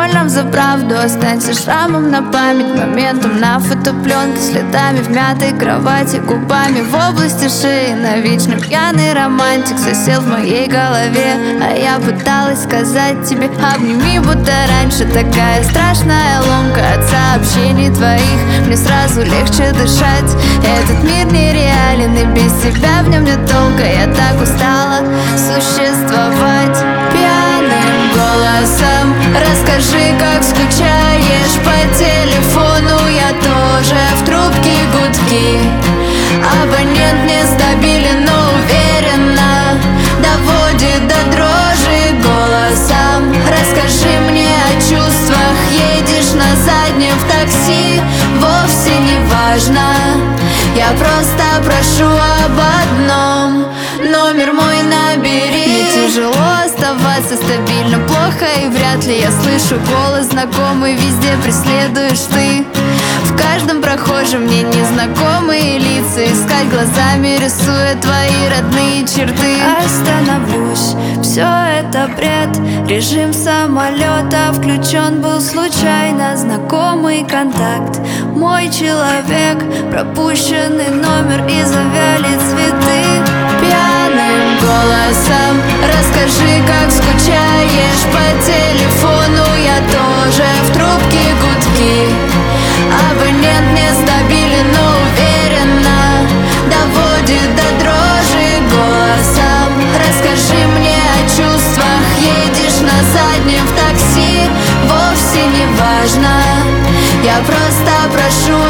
больно за правду, останься шрамом на память, моментом на фотопленке, следами в мятой кровати, губами в области шеи. Навечно пьяный романтик засел в моей голове, а я пыталась сказать тебе: обними, будто раньше. Такая страшная ломка от сообщений твоих, мне сразу легче дышать. Этот мир нереален, и без тебя в нем нет толка. Я так устала существовать. Пьяным голосом расскажи, как скучаешь по телефону. Я тоже в трубке гудки. Абонент нестабилен, но уверенно доводит до дрожи голосом. Расскажи мне о чувствах. Едешь на заднем в такси, вовсе не важно. Я просто прошу об одном: номер мой набери. Мне тяжело оставаться стабильно, плохо, и вряд ли я слышу голос знакомый. Везде преследуешь ты, в каждом прохожем мне незнакомые лица. Искать глазами, рисуя твои родные черты. Остановлюсь, все это бред. Режим самолета включен был случайно. Знакомый контакт, мой человек, пропущенный номер и завяли цветы. Пьяным голосом расскажи, как скучаешь по телефону. Я тоже в трубке гудки. Абонент нестабилен, но уверенно доводит до дрожи голосом. Расскажи мне о чувствах. Едешь на заднем в такси, вовсе не важно. Я просто прошу